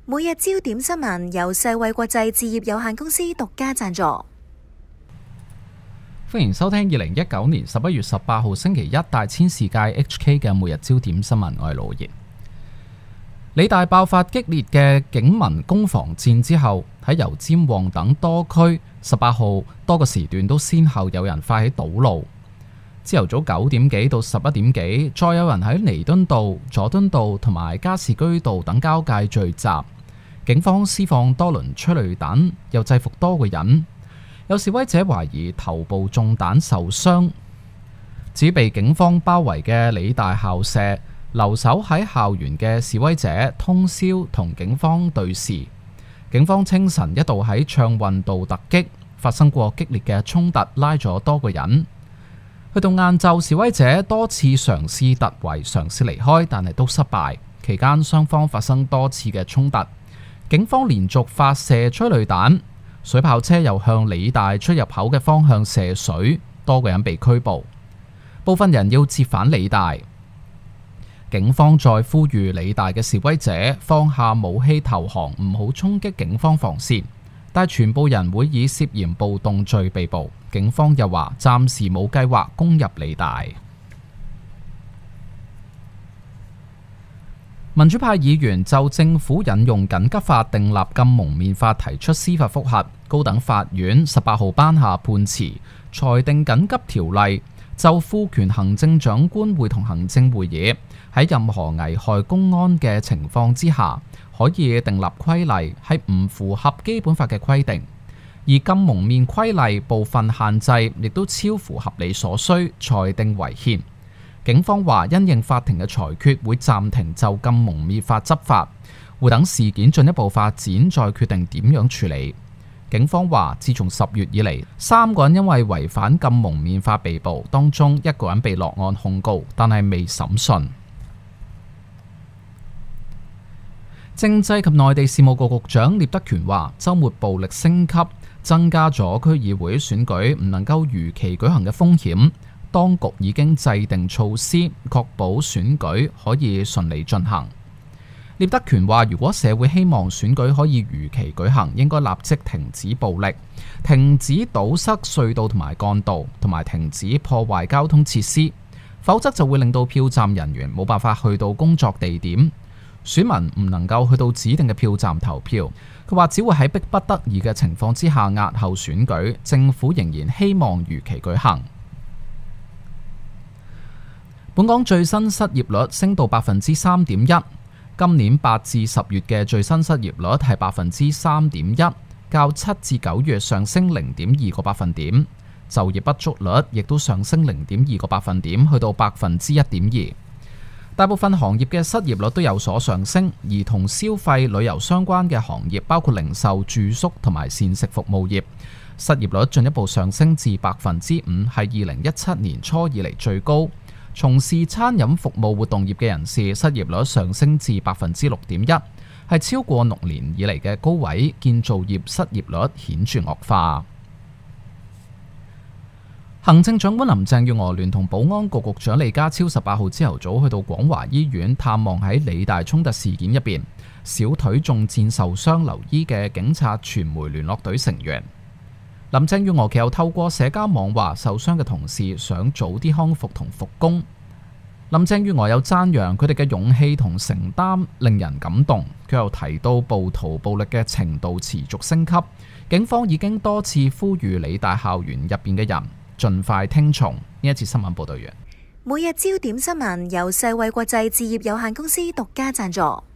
每日焦點新聞由世衛國際置業有限公司獨家贊助。 歡迎收聽2019年11月18號星期一大千世界 HK 嘅每日焦點新聞，我係羅傑。理大爆發激烈嘅警民攻防戰之後，喺油尖旺等多區18號多個時段都先後有人發起堵路。朝頭早9點幾到11點幾，再有人喺彌敦道、佐敦道同埋加士居道等交界聚集，警方施放多輪催淚彈，又制服多個人。有示威者懷疑頭部中彈受傷。至於被警方包圍嘅理大校舍，留守喺校園嘅示威者通宵同警方對峙。警方清晨一度喺暢運道突擊，發生過激烈嘅衝突，拉咗多個人。去到晏晝，示威者多次嘗試突圍，嘗試離開，但係都失敗。期間雙方發生多次嘅衝突，警方連續發射催淚彈，水炮車又向理大出入口嘅方向射水，多個人被拘捕，部分人要折返理大。警方再呼籲理大嘅示威者放下武器投降，唔好衝擊警方防線，但全部人會以涉嫌暴動罪被捕。警方又話暫時冇計劃攻入理大。民主派議員就政府引用緊急法訂立禁蒙面法提出司法覆核，高等法院18號頒下判詞，裁定緊急條例就賦權行政長官會同行政會議喺任何危害公安嘅情況之下，可以訂立規例係唔符合基本法嘅規定，而禁蒙面規例部分限制亦都超乎合理所需，裁定違憲。警方話因應法庭嘅裁決，會暫停就禁蒙面法執法，會等事件進一步發展再決定點樣處理。警方話自從10月以嚟，3個人因為違反禁蒙面法被捕，當中1個人被落案控告，但係未審訊。政制及內地事務局局長聶德權話，週末暴力升級，增加咗區議會選舉唔能夠如期舉行嘅風險。當局已經制定措施，確保選舉可以順利進行。聶德權話，如果社會希望選舉可以如期舉行，應該立即停止暴力，停止堵塞隧道同埋幹道，同埋停止破壞交通設施，否則就會令到票站人員冇辦法去到工作地點，選民唔能夠去到指定嘅票站投票。佢話只會喺迫不得已嘅情況之下押後選舉，政府仍然希望如期舉行。本港最新失業率升到3.1%，今年8至10月嘅最新失業率係3.1%，較7至9月上升0.2個百分點。就業不足率亦都上升0.2個百分點，去到1.2%。大部分行業嘅失業率都有所上升，而同消費、旅遊相關嘅行業，包括零售、住宿同埋膳食服務業，失業率進一步上升至5%，係2017年初以嚟最高。從事餐飲服務活動業嘅人士失業率上升至6.1%，係超過6年以嚟嘅高位。建造業失業率顯著惡化。行政長官林鄭月娥聯同保安局局長李家超18號朝頭早去到廣華醫院探望喺理大衝突事件入邊小腿中箭受傷留醫嘅警察傳媒聯絡隊成員。林鄭月娥其後透過社交網話，受傷嘅同事想早啲康復同復工。林鄭月娥有讚揚佢哋嘅勇氣同承擔，令人感動。佢又提到暴徒暴力嘅程度持續升級，警方已經多次呼籲理大校園入邊嘅人盡快聽從。呢一次新聞報道完。 每日焦點新聞由世衛國際置業有限公司獨家贊助。